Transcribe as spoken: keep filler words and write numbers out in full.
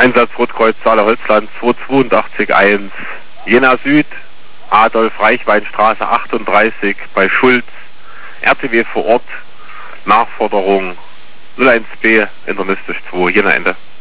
Einsatz Rotkreuz Saale Holzland zwei zwei acht eins, Jena Süd, Adolf Reichweinstraße achtunddreißig bei Schulz, R T W vor Ort, Nachforderung null eins B internistisch zwei, Jena Ende.